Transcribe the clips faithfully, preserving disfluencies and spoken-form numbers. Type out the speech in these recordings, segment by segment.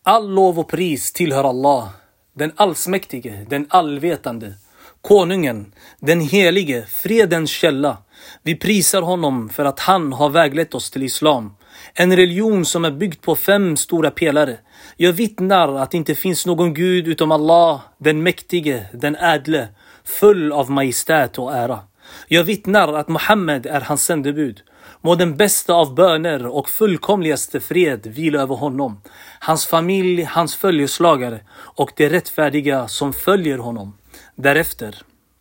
All lov och pris tillhör Allah, den allsmäktige, den allvetande, konungen, den helige, fredens källa. Vi prisar honom för att han har väglett oss till islam. En religion som är byggd på fem stora pelare. Jag vittnar att det inte finns någon Gud utom Allah, den mäktige, den ädle, full av majestät och ära. Jag vittnar att Muhammed är hans sändebud. Må den bästa av böner och fullkomligaste fred vila över honom, hans familj, hans följeslagare och de rättfärdiga som följer honom därefter.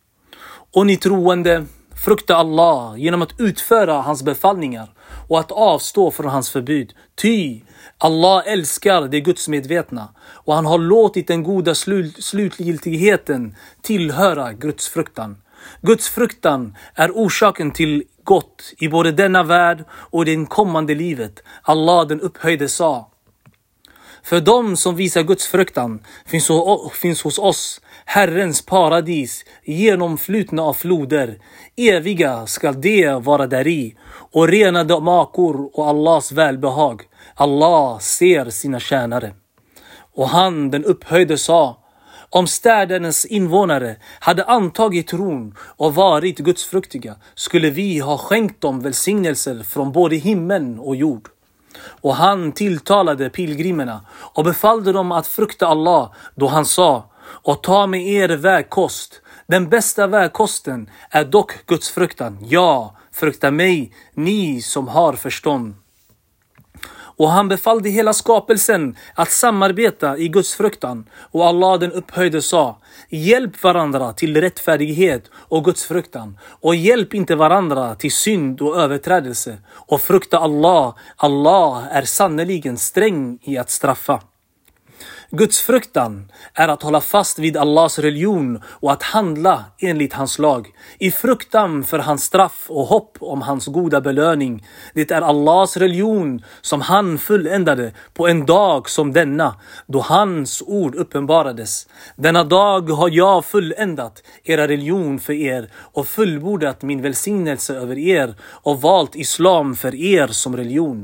Och ni troende, frukta Allah genom att utföra hans befallningar och att avstå från hans förbud. Ty Allah älskar det gudsmedvetna och han har låtit den goda slut- slutgiltigheten tillhöra gudsfruktan. Gudsfruktan är orsaken till gott i både denna värld och det kommande livet. Allah den upphöjde sa: för dem som visar gudsfruktan finns, finns hos oss Herrens paradis, genomflutna av floder. Eviga ska de vara däri och renade makor och Allahs välbehag. Allah ser sina tjänare. Och han den upphöjde sa: om städernas invånare hade antagit tron och varit gudsfruktiga skulle vi ha skänkt dem välsignelser från både himlen och jord. Och han tilltalade pilgrimerna och befallde dem att frukta Allah då han sa: och ta med er vägkost. Den bästa vägkosten är dock gudsfruktan. Ja, frukta mig, ni som har förstånd. Och han befallde hela skapelsen att samarbeta i Guds fruktan. Och Allah den upphöjde sa: hjälp varandra till rättfärdighet och Guds fruktan. Och hjälp inte varandra till synd och överträdelse. Och frukta Allah. Allah är sannoliken sträng i att straffa. Guds fruktan är att hålla fast vid Allahs religion och att handla enligt hans lag. I fruktan för hans straff och hopp om hans goda belöning. Det är Allahs religion som han fulländade på en dag som denna, då hans ord uppenbarades. Denna dag har jag fulländat era religion för er och fullbordat min välsignelse över er och valt islam för er som religion.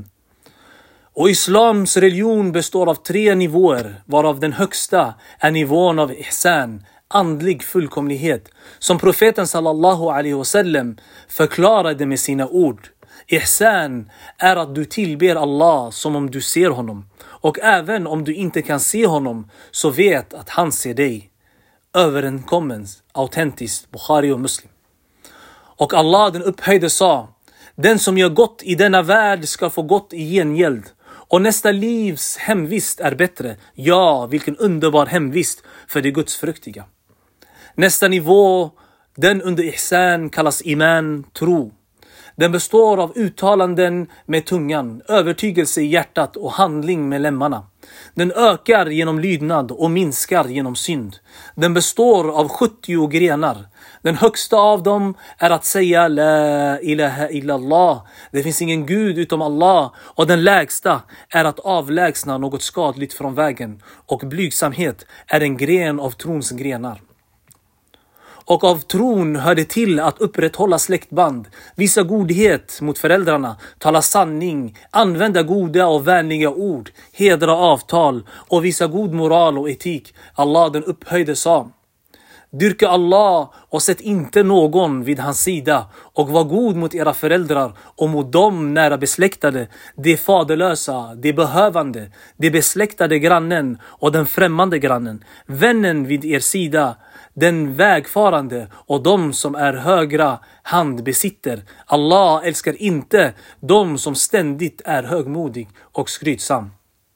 Och islams religion består av tre nivåer, varav den högsta är nivån av ihsan, andlig fullkomlighet, som profeten sallallahu alaihi wasallam förklarade med sina ord. Ihsan är att du tillber Allah som om du ser honom, och även om du inte kan se honom så vet att han ser dig. Överenskommen, autentiskt, Bukhari och Muslim. Och Allah den upphöjde sa: den som gör gott i denna värld ska få gott i gengäld. Och nästa livs hemvist är bättre. Ja, vilken underbar hemvist för de gudsfruktiga. Nästa nivå, den under ihsan, kallas iman, tro. Den består av uttalanden med tungan, övertygelse i hjärtat och handling med lemmarna. Den ökar genom lydnad och minskar genom synd. Den består av sjuttio grenar. Den högsta av dem är att säga La ilaha illallah. Det finns ingen Gud utom Allah. Och den lägsta är att avlägsna något skadligt från vägen. Och blygsamhet är en gren av trons grenar. Och av tron hör det till att upprätthålla släktband, visa godhet mot föräldrarna, tala sanning, använda goda och vänliga ord, hedra avtal och visa god moral och etik. Allah den upphöjde sa: dyrka Allah och sätt inte någon vid hans sida och var god mot era föräldrar och mot dem nära besläktade, de faderlösa, de behövande, de besläktade grannen och den främmande grannen, vännen vid er sida, den vägfarande och de som är högra hand besitter. Allah älskar inte de som ständigt är högmodig och skrytsam.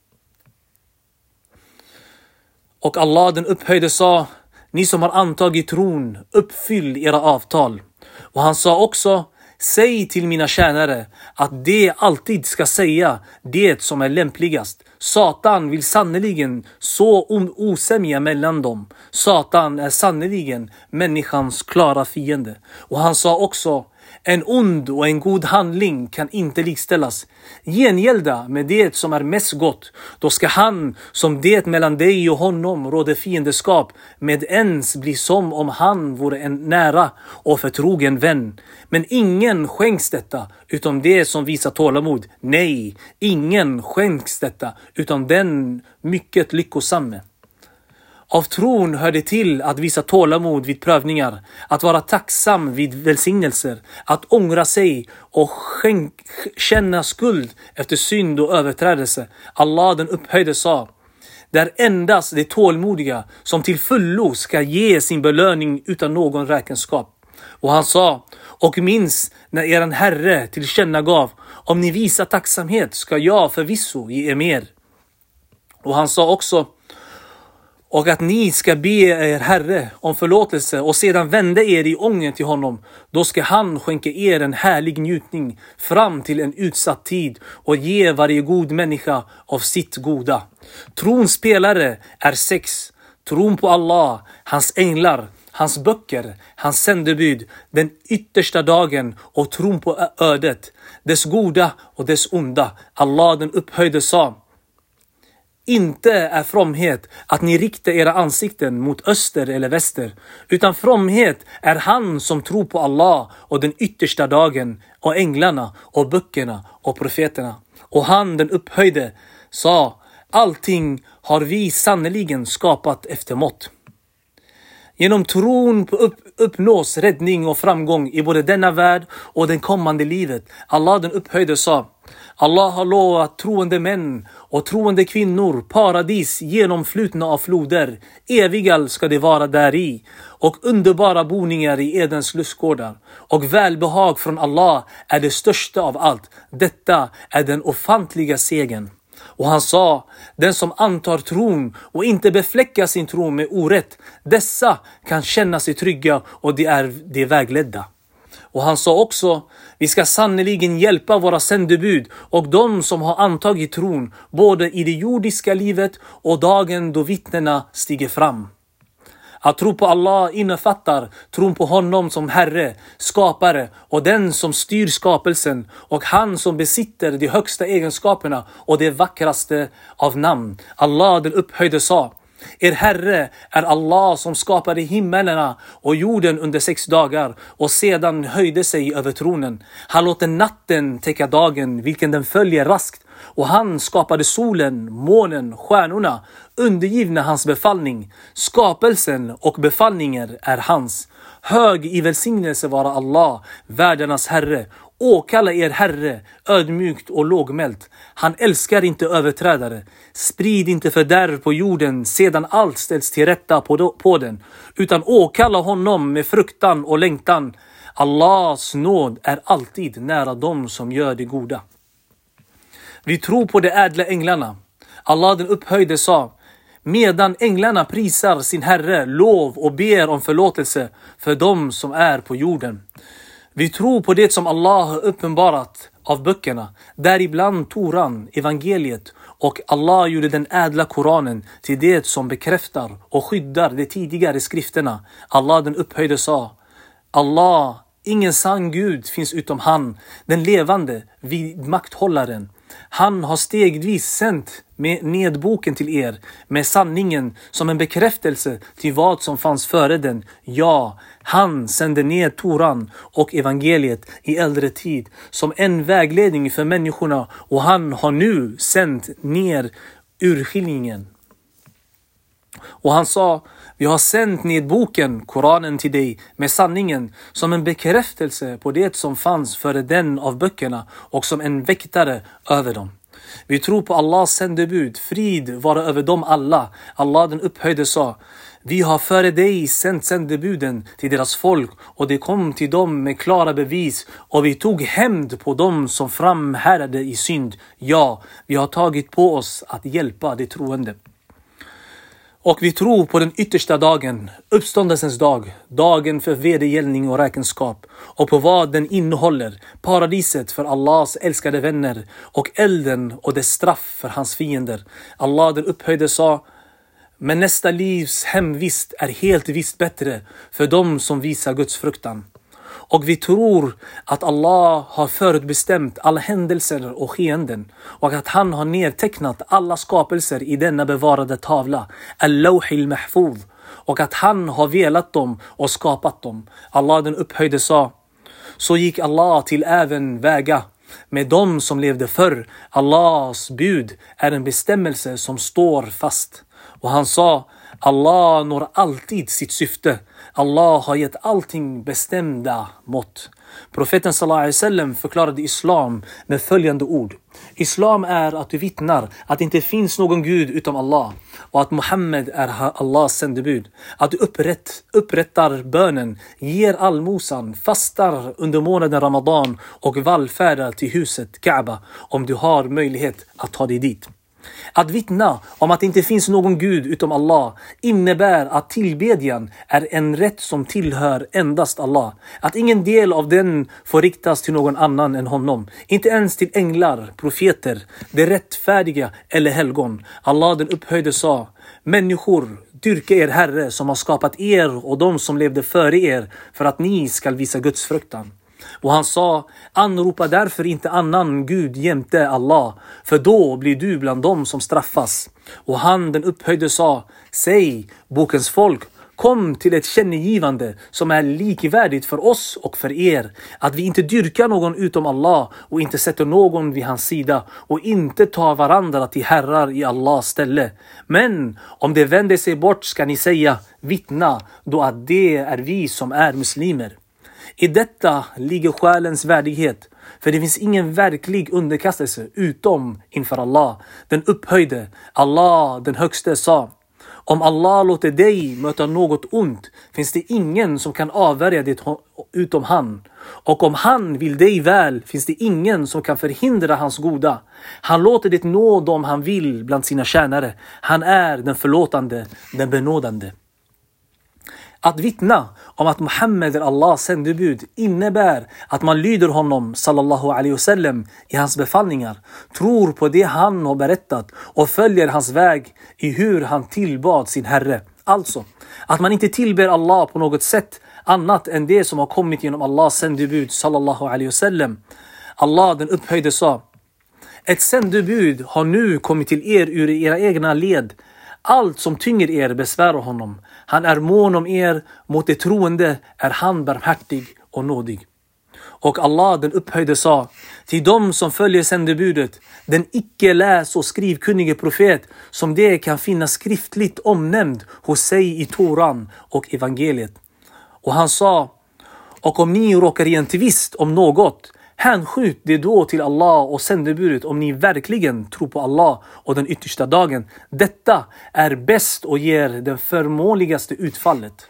Och Allah den upphöjde sa: ni som har antagit tron, uppfyll era avtal. Och han sa också: säg till mina tjänare att de alltid ska säga det som är lämpligast. Satan vill sannoliken så osämja mellan dem. Satan är sannoliken människans klara fiende. Och han sa också: En ond och en god handling kan inte likställas. Gengälda med det som är mest gott. Då ska han, som det mellan dig och honom råder fiendeskap, med ens bli som om han vore en nära och förtrogen vän. Men ingen skänks detta utom det som visar tålamod. Nej, ingen skänks detta utom den mycket lyckosamme. Av tron hör det till att visa tålamod vid prövningar, att vara tacksam vid välsignelser, att ångra sig och skänk, känna skuld efter synd och överträdelse. Allah den upphöjde sa: det är endast de tålmodiga som till fullo ska ge sin belöning utan någon räkenskap. Och han sa: och minns när eran Herre tillkännagav: om ni visar tacksamhet ska jag förvisso ge er mer. Och han sa också: och att ni ska be er Herre om förlåtelse och sedan vända er i ånger till honom. Då ska han skänka er en härlig njutning fram till en utsatt tid och ge varje god människa av sitt goda. Trons spelare är sex. Tron på Allah, hans änglar, hans böcker, hans sändebud, den yttersta dagen och tron på ödet, dess goda och dess onda. Allah den upphöjde sa: inte är fromhet att ni riktar era ansikten mot öster eller väster, utan fromhet är han som tror på Allah och den yttersta dagen och änglarna och böckerna och profeterna. Och han den upphöjde sa: allting har vi sannoliken skapat efter mått. Genom tron på upp, uppnås räddning och framgång i både denna värld och den kommande livet. Allah den upphöjde sa: Allah har lovat troende män och troende kvinnor paradis genomflutna av floder. Eviga ska det vara där i och underbara boningar i Edens lustgårdar. Och välbehag från Allah är det största av allt. Detta är den ofantliga segern. Och han sa: den som antar tron och inte befläckar sin tro med orätt, dessa kan känna sig trygga och de är de vägledda. Och han sa också: vi ska sannoliken hjälpa våra sändebud och de som har antagit tron, både i det jordiska livet och dagen då vittnena stiger fram. Att tro på Allah innefattar tron på honom som Herre, skapare och den som styr skapelsen och han som besitter de högsta egenskaperna och det vackraste av namn. Allah den upphöjde sa: er Herre är Allah som skapade himmelarna och jorden under sex dagar och sedan höjde sig över tronen. Han låter natten täcka dagen, vilken den följer raskt. Och han skapade solen, månen, stjärnorna, undergivna hans befallning. Skapelsen och befallningen är hans. Hög i välsignelse vara Allah, världarnas Herre. Åkalla er Herre, ödmjukt och lågmält. Han älskar inte överträdare. Sprid inte fördärv på jorden sedan allt ställs till rätta på, på den. Utan åkalla honom med fruktan och längtan. Allahs nåd är alltid nära dem som gör det goda. Vi tror på de ädla änglarna. Allah den upphöjde sa: medan änglarna prisar sin Herre, lov och ber om förlåtelse för dem som är på jorden. Vi tror på det som Allah har uppenbarat av böckerna, däribland Toran, evangeliet, och Allah gjorde den ädla Koranen till det som bekräftar och skyddar de tidigare skrifterna. Allah den upphöjde sa: Allah, ingen sann Gud finns utom han, den levande, vid makthållaren. Han har stegvis sänt med nedboken till er med sanningen som en bekräftelse till vad som fanns före den. Ja, han sände ner Toran och evangeliet i äldre tid som en vägledning för människorna, och han har nu sänt ner urskiljningen. Och han sa: vi har sänt ned boken, Koranen, till dig med sanningen som en bekräftelse på det som fanns före den av böckerna och som en väktare över dem. Vi tror på Allahs sändebud, frid vara över dem alla. Allah den upphöjde sa: vi har före dig sänt sändebuden till deras folk och det kom till dem med klara bevis, och vi tog hämnd på dem som framhärdade i synd. Ja, vi har tagit på oss att hjälpa de troende. Och vi tror på den yttersta dagen, uppståndelsens dag, dagen för vedergällning och räkenskap, och på vad den innehåller, paradiset för Allahs älskade vänner och elden och dess straff för hans fiender. Allah den upphöjde sa: men nästa livs hemvist är helt visst bättre för dem som visar Guds fruktan. Och vi tror att Allah har förutbestämt alla händelser och skeenden och att han har nedtecknat alla skapelser i denna bevarade tavla, Al-Lawhil Mahfuz, och att han har velat dem och skapat dem. Allah den upphöjde sa: så gick Allah till även väga med dem som levde förr. Allahs bud är en bestämmelse som står fast. Och han sa: Allah når alltid sitt syfte. Allah har gett allting bestämda mått. Profeten sallallahu alaihi wasallam förklarade islam med följande ord: Islam är att du vittnar att det inte finns någon Gud utom Allah och att Muhammed är Allahs sändebud. Att du upprätt, upprättar bönen, ger allmosan, fastar under månaden Ramadan och vallfärdar till huset Kaaba om du har möjlighet att ta dig dit. Att vittna om att det inte finns någon Gud utom Allah innebär att tillbedjan är en rätt som tillhör endast Allah. Att ingen del av den får riktas till någon annan än honom. Inte ens till änglar, profeter, det rättfärdiga eller helgon. Allah den upphöjde sa: människor, dyrka er Herre som har skapat er och de som levde före er för att ni ska visa Guds fruktan. Och han sa: anropa därför inte annan Gud jämte Allah, för då blir du bland dem som straffas. Och han den upphöjde sa: säg bokens folk, kom till ett kännegivande som är likvärdigt för oss och för er, att vi inte dyrkar någon utom Allah och inte sätter någon vid hans sida och inte tar varandra till herrar i Allahs ställe. Men om det vänder sig bort ska ni säga, vittna då att det är vi som är muslimer. I detta ligger själens värdighet, för det finns ingen verklig underkastelse utom inför Allah. Den upphöjde, Allah den högste sa: om Allah låter dig möta något ont finns det ingen som kan avvärja det utom han. Och om han vill dig väl finns det ingen som kan förhindra hans goda. Han låter det nå dem han vill bland sina tjänare. Han är den förlåtande, den benådande. Att vittna om att Muhammed är Allahs sändebud innebär att man lyder honom sallallahu alaihi wasallam i hans befallningar, tror på det han har berättat och följer hans väg i hur han tillbad sin Herre. Alltså, att man inte tillber Allah på något sätt annat än det som har kommit genom Allahs sändebud sallallahu alaihi wasallam. Allah den upphöjde sa: ett sändebud har nu kommit till er ur era egna led. Allt som tynger er besvärar honom. Han är mån om er, mot det troende är han barmhärtig och nådig. Och Allah den upphöjde sa: till dem som följer sändebudet, den icke läs- och skrivkunnige profet, som det kan finnas skriftligt omnämnd hos sig i Toran och evangeliet. Och han sa: och om ni råkar i en tvist om något, hänskjut det då till Allah och sändebudet om ni verkligen tror på Allah och den yttersta dagen. Detta är bäst och ger den förmånligaste utfallet.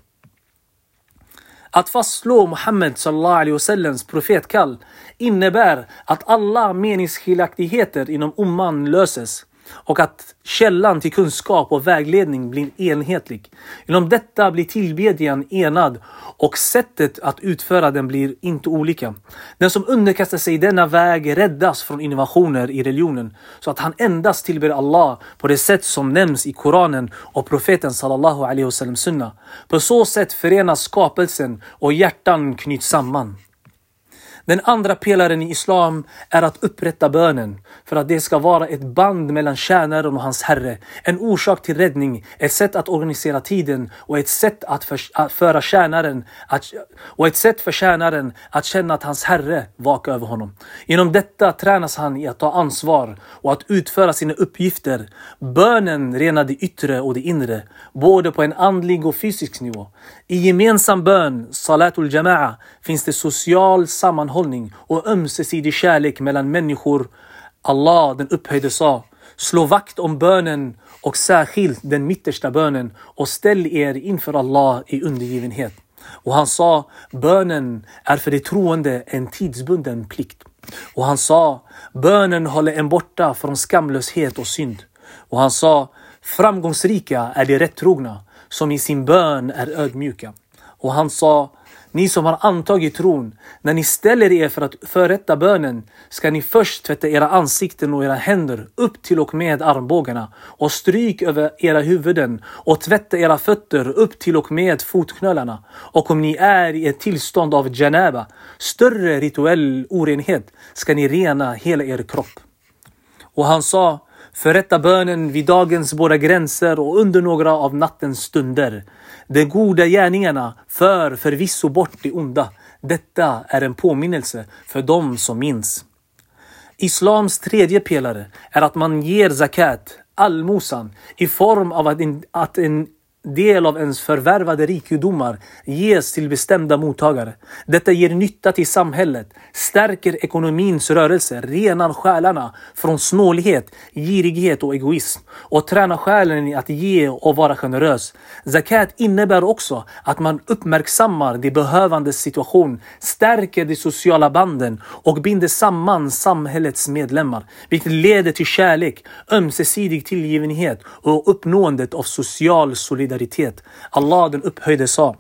Att fastslå Muhammed sallallahu alaihi wasallams profetkall innebär att alla meningsskiljaktigheter inom umman löses och att källan till kunskap och vägledning blir enhetlig. Genom detta blir tillbedjan enad och sättet att utföra den blir inte olika. Den som underkastar sig denna väg räddas från innovationer i religionen så att han endast tillber Allah på det sätt som nämns i Koranen och profeten sallallahu alaihi wasallam sunna. På så sätt förenas skapelsen och hjärtan knyts samman. Den andra pelaren i islam är att upprätta bönen för att det ska vara ett band mellan tjänaren och hans herre, en orsak till räddning, ett sätt att organisera tiden och ett sätt att, för, att föra tjänaren att, och ett sätt för tjänaren att känna att hans herre vakar över honom. Genom detta tränas han i att ta ansvar och att utföra sina uppgifter. Bönen renar det yttre och det inre, både på en andlig och fysisk nivå. I gemensam bön, salatul jama'a, finns det social sammanhållning och ömsesidig kärlek mellan människor. Allah den upphöjde sa: slå vakt om bönen och särskilt den mittersta bönen och ställ er inför Allah i undergivenhet. Och han sa: bönen är för det troende en tidsbunden plikt. Och han sa: bönen håller en borta från skamlöshet och synd. Och han sa: framgångsrika är de rättrogna som i sin bön är ödmjuka. Och han sa: ni som har antagit tron, när ni ställer er för att förrätta bönen ska ni först tvätta era ansikten och era händer upp till och med armbågarna och stryk över era huvuden och tvätta era fötter upp till och med fotknölarna. Och om ni är i ett tillstånd av janaba, större rituell orenhet, ska ni rena hela er kropp. Och han sa: förrätta bönen vid dagens båda gränser och under några av nattens stunder. De goda gärningarna för förvisso bort det onda. Detta är en påminnelse för dem som minns. Islams tredje pelare är att man ger zakat, allmosan, i form av att en, att en del av ens förvärvade rikedomar ges till bestämda mottagare. Detta ger nytta till samhället, stärker ekonomins rörelse, renar själarna från snålhet, girighet och egoism och tränar själen i att ge och vara generös. Zakat innebär också att man uppmärksammar de behövandes situation, stärker de sociala banden och binder samman samhällets medlemmar, vilket leder till kärlek, ömsesidig tillgivenhet och uppnåendet av social solidaritet. Allah den upphöjde sa: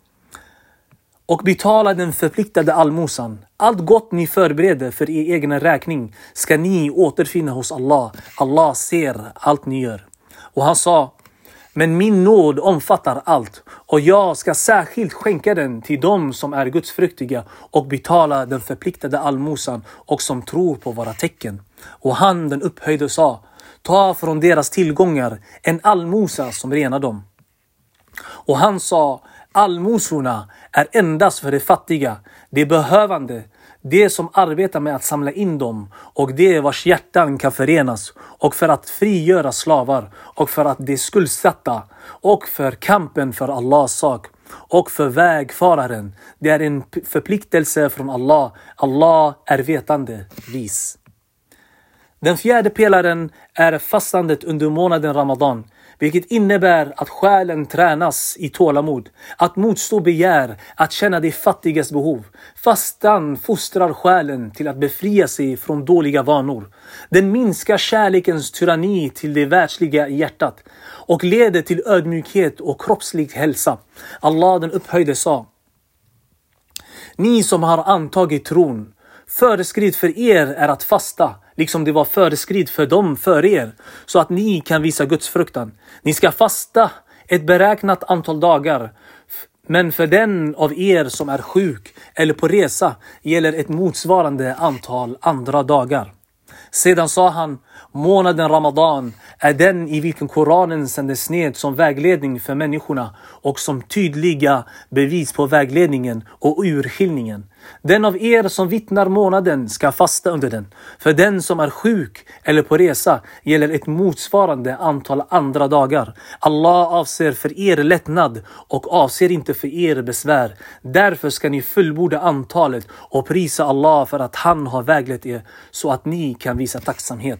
och betala den förpliktade allmosan. Allt gott ni förbereder för er egen räkning ska ni återfinna hos Allah. Allah ser allt ni gör. Och han sa: men min nåd omfattar allt och jag ska särskilt skänka den till dem som är gudsfruktiga och betala den förpliktade allmosan och som tror på våra tecken. Och han den upphöjde sa: ta från deras tillgångar en allmosa som renar dem. Och han sa: allmosorna är endast för de fattiga, de behövande, det som arbetar med att samla in dem och det vars hjärtan kan förenas, och för att frigöra slavar och för att de skuldsatta och för kampen för Allahs sak och för vägfararen. Det är en förpliktelse från Allah. Allah är vetande, vis. Den fjärde pelaren är fastandet under månaden Ramadan, vilket innebär att själen tränas i tålamod, att motstå begär, att känna de fattigas behov. Fastan fostrar själen till att befria sig från dåliga vanor. Den minskar kärlekens tyranni till det världsliga i hjärtat och leder till ödmjukhet och kroppslig hälsa. Allah den upphöjde sa: ni som har antagit tron, föreskrivet för er är att fasta, liksom det var föreskrivet för dem för er, så att ni kan visa Guds fruktan. Ni ska fasta ett beräknat antal dagar, men för den av er som är sjuk eller på resa gäller ett motsvarande antal andra dagar. Sedan sa han: månaden Ramadan är den i vilken Koranen sändes ned som vägledning för människorna och som tydliga bevis på vägledningen och urskiljningen. Den av er som vittnar månaden ska fasta under den. För den som är sjuk eller på resa gäller ett motsvarande antal andra dagar. Allah avser för er lättnad och avser inte för er besvär. Därför ska ni fullborda antalet och prisa Allah för att han har väglett er så att ni kan visa tacksamhet.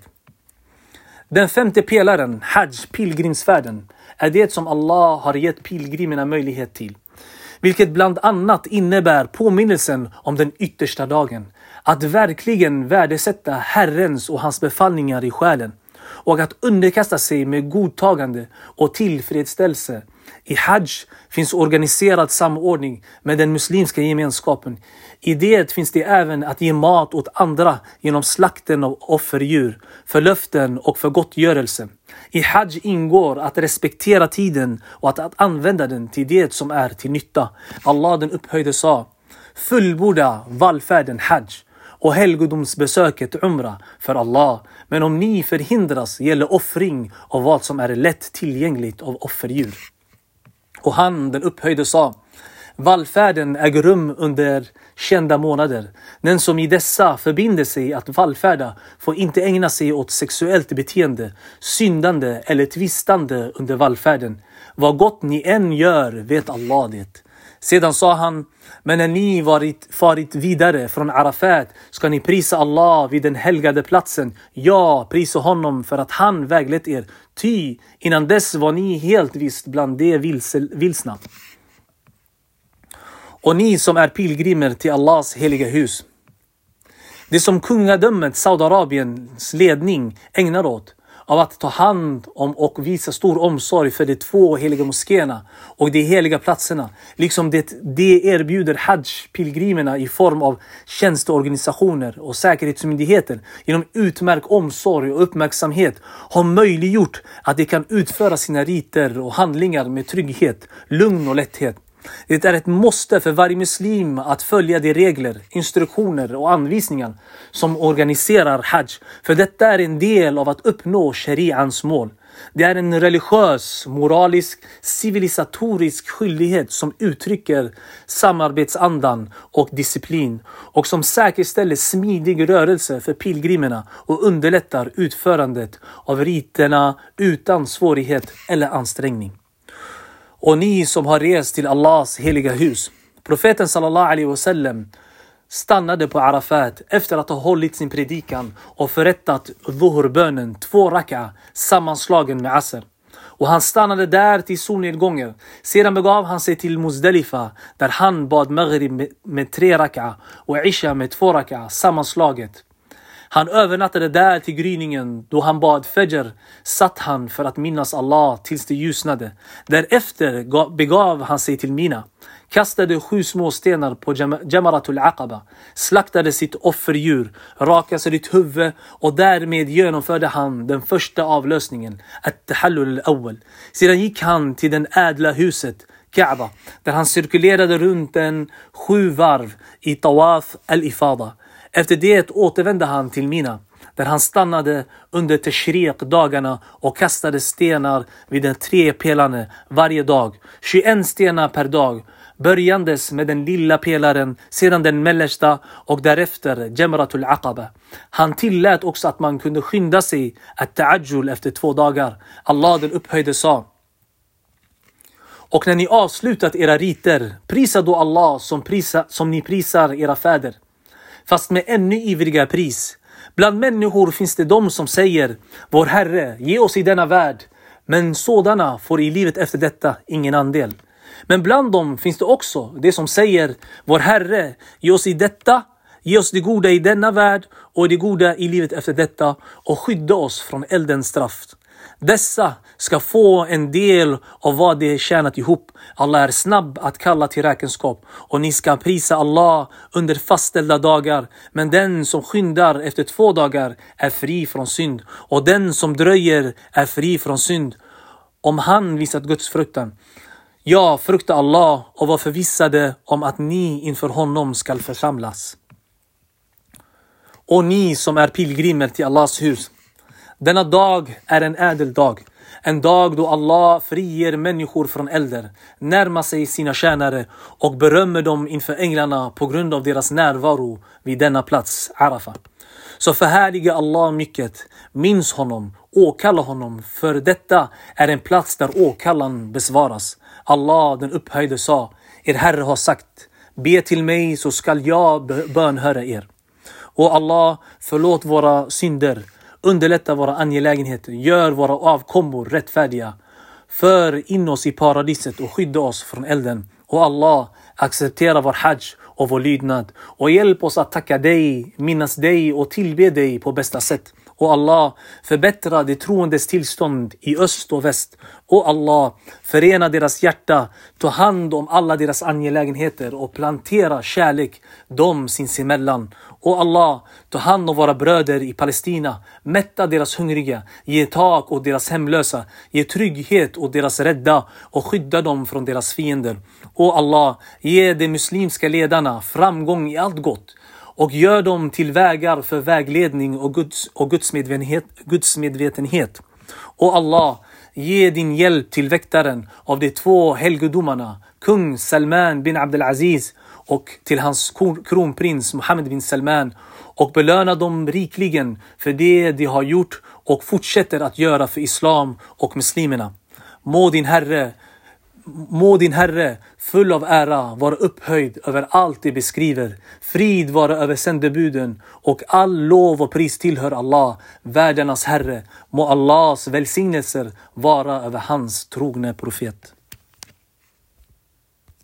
Den femte pelaren, Hajj, pilgrimsfärden, är det som Allah har gett pilgrimerna möjlighet till. Vilket bland annat innebär påminnelsen om den yttersta dagen. Att verkligen värdesätta Herrens och hans befallningar i själen. Och att underkasta sig med godtagande och tillfredsställelse. I Hajj finns organiserad samordning med den muslimska gemenskapen. I det finns det även att ge mat åt andra genom slakten av offerdjur, för löften och för gottgörelse. I Hajj ingår att respektera tiden och att, att använda den till det som är till nytta. Allah den upphöjde sa: fullborda vallfärden Hajj och helgodomsbesöket Umra för Allah. Men om ni förhindras gäller offring av vad som är lätt tillgängligt av offerdjur. Och han den upphöjde sa: vallfärden äger rum under kända månader. Den som i dessa förbinder sig att vallfärda får inte ägna sig åt sexuellt beteende, syndande eller tvistande under vallfärden. Vad gott ni än gör vet Allah det. Sedan sa han: men när ni varit farit vidare från Arafat ska ni prisa Allah vid den helgade platsen. Ja, prisa honom för att han väglett er. Ty innan dess var ni helt visst bland de vilsna. Och ni som är pilgrimer till Allahs heliga hus. Det som kungadömet Saudiarabiens ledning ägnar åt av att ta hand om och visa stor omsorg för de två heliga moskéerna och de heliga platserna. Liksom det, det erbjuder hajj-pilgrimerna i form av tjänsteorganisationer och säkerhetsmyndigheter genom utmärkt omsorg och uppmärksamhet har möjliggjort att de kan utföra sina riter och handlingar med trygghet, lugn och lätthet. Det är ett måste för varje muslim att följa de regler, instruktioner och anvisningar som organiserar hajj. För detta är en del av att uppnå sharians mål. Det är en religiös, moralisk, civilisatorisk skyldighet som uttrycker samarbetsandan och disciplin och som säkerställer smidig rörelse för pilgrimerna och underlättar utförandet av riterna utan svårighet eller ansträngning. Och ni som har rest till Allahs heliga hus. Profeten sallallahu alaihi wasallam stannade på Arafat efter att ha hållit sin predikan och förrättat dhuhrbönen två raka sammanslagen med asr. Och han stannade där till solnedgången. Sedan begav han sig till Muzdalifa där han bad maghrib med, med tre raka och isha med två raka sammanslaget. Han övernattade där till gryningen. Då han bad fajr satt han för att minnas Allah tills det ljusnade. Därefter begav han sig till Mina. Kastade sju små stenar på jam- Jamaratul Aqaba. Slaktade sitt offerdjur. Rakade sitt huvud. Och därmed genomförde han den första avlösningen. At-tahallul al-awwal. Sedan gick han till den ädla huset Kaaba. Där han cirkulerade runt den sju varv i Tawaf al-Ifada. Efter det återvände han till Mina, där han stannade under Tashriq-dagarna och kastade stenar vid den tre pelarna varje dag. tjugoen stenar per dag, börjandes med den lilla pelaren, sedan den mellersta och därefter Jamratul Aqaba. Han tillät också att man kunde skynda sig att ta'ajjul efter två dagar. Allah den upphöjde sa: och när ni avslutat era riter, prisa då Allah som, prisa, som ni prisar era fäder. Fast med ännu ivriga pris. Bland människor finns det de som säger: vår Herre, ge oss i denna värld. Men sådana får i livet efter detta ingen andel. Men bland dem finns det också det som säger: vår Herre, ge oss i detta, ge oss det goda i denna värld och det goda i livet efter detta och skydda oss från eldens straff. Dessa ska få en del av vad de tjänat ihop. Allah är snabb att kalla till räkenskap och ni ska prisa Allah under fastställda dagar. Men den som skyndar efter två dagar är fri från synd och den som dröjer är fri från synd. Om han visat Guds fruktan. Ja, frukta Allah och var förvissade om att ni inför honom ska församlas. Och ni som är pilgrimer till Allahs hus. Denna dag är en ädel dag. En dag då Allah friger människor från elden, närmar sig sina tjänare och berömmer dem inför änglarna på grund av deras närvaro vid denna plats, Arafat. Så förhärliga Allah mycket, minns honom, åkalla honom, för detta är en plats där åkallan besvaras. Allah den upphöjde sa: er Herre har sagt, be till mig så skall jag bönhöra er. Och Allah, förlåt våra synder, underlätta våra angelägenheter, gör våra avkommor rättfärdiga, för in oss i paradiset och skydda oss från elden. Och Allah, acceptera vår hajj och vår lydnad och hjälp oss att tacka dig, minnas dig och tillbe dig på bästa sätt. Och Allah, förbättra de troendes tillstånd i öst och väst. Och Allah, förena deras hjärta, ta hand om alla deras angelägenheter och plantera kärlek dem sinsemellan. Och Allah, ta hand om våra bröder i Palestina, mätta deras hungriga, ge tak åt deras hemlösa, ge trygghet åt deras rädda och skydda dem från deras fiender. Och Allah, ge de muslimska ledarna framgång i allt gott och gör dem till vägar för vägledning och, Guds, och gudsmedvetenhet, gudsmedvetenhet. Och Allah, ge din hjälp till väktaren av de två helgedomarna, kung Salman bin Abdelaziz och till hans kronprins Mohammed bin Salman, och belöna dem rikligen för det de har gjort och fortsätter att göra för islam och muslimerna. Må din Herre Må din Herre, full av ära, vara upphöjd över allt det beskriver. Frid vara över sändebuden och all lov och pris tillhör Allah, världarnas Herre. Må Allahs välsignelser vara över hans trogne profet.